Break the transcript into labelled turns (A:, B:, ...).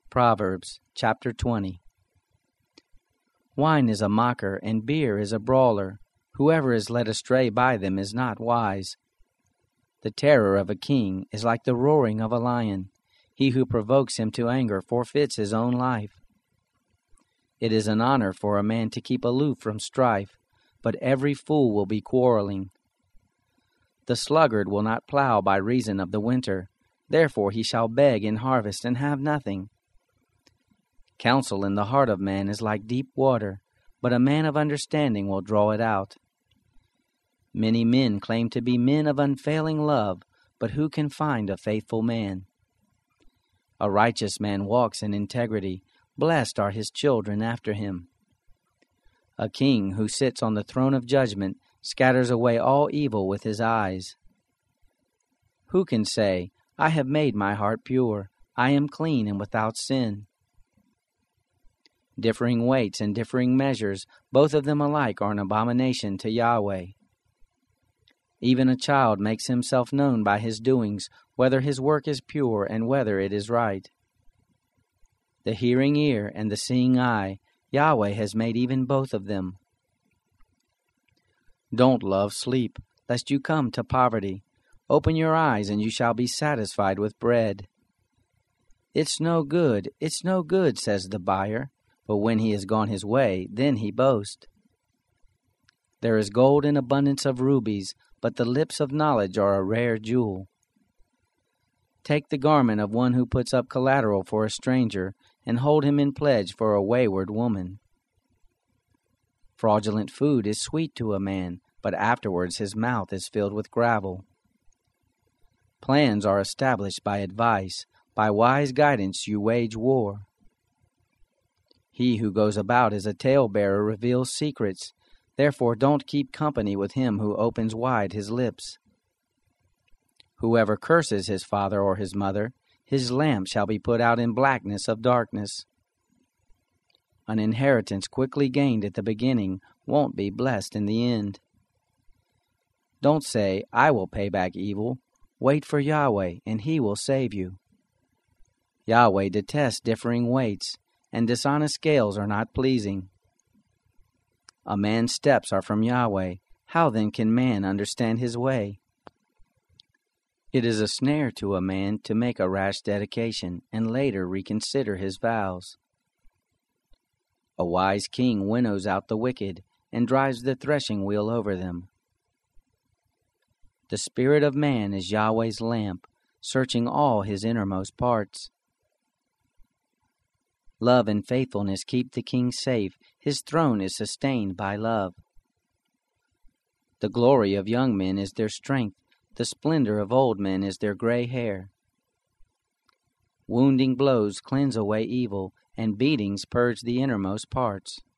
A: Proverbs chapter 20. Wine is a mocker, and beer is a brawler. Whoever is led astray by them is not wise. The terror of a king is like the roaring of a lion. He who provokes him to anger forfeits his own life. It is an honor for a man to keep aloof from strife, but every fool will be quarreling. The sluggard will not plow by reason of the winter, therefore he shall beg in harvest and have nothing. Counsel in the heart of man is like deep water, but a man of understanding will draw it out. Many men claim to be men of unfailing love, but who can find a faithful man? A righteous man walks in integrity, blessed are his children after him. A king who sits on the throne of judgment scatters away all evil with his eyes. Who can say, I have made my heart pure, I am clean and without sin? Differing weights and differing measures, both of them alike are an abomination to Yahweh. Even a child makes himself known by his doings, whether his work is pure and whether it is right. The hearing ear and the seeing eye, Yahweh has made even both of them. Don't love sleep, lest you come to poverty. Open your eyes, and you shall be satisfied with bread. It's no good, says the buyer. But when he has gone his way, then he boasts. There is gold in abundance of rubies, but the lips of knowledge are a rare jewel. Take the garment of one who puts up collateral for a stranger, and hold him in pledge for a wayward woman. Fraudulent food is sweet to a man, but afterwards his mouth is filled with gravel. Plans are established by advice, by wise guidance you wage war. He who goes about as a talebearer reveals secrets. Therefore don't keep company with him who opens wide his lips. Whoever curses his father or his mother, his lamp shall be put out in blackness of darkness. An inheritance quickly gained at the beginning won't be blessed in the end. Don't say, I will pay back evil. Wait for Yahweh, and he will save you. Yahweh detests differing weights, and dishonest scales are not pleasing. A man's steps are from Yahweh. How then can man understand his way? It is a snare to a man to make a rash dedication, and later reconsider his vows. A wise king winnows out the wicked, and drives the threshing wheel over them. The spirit of man is Yahweh's lamp, searching all his innermost parts. Love and faithfulness keep the king safe. His throne is sustained by love. The glory of young men is their strength. The splendor of old men is their gray hair. Wounding blows cleanse away evil, and beatings purge the innermost parts.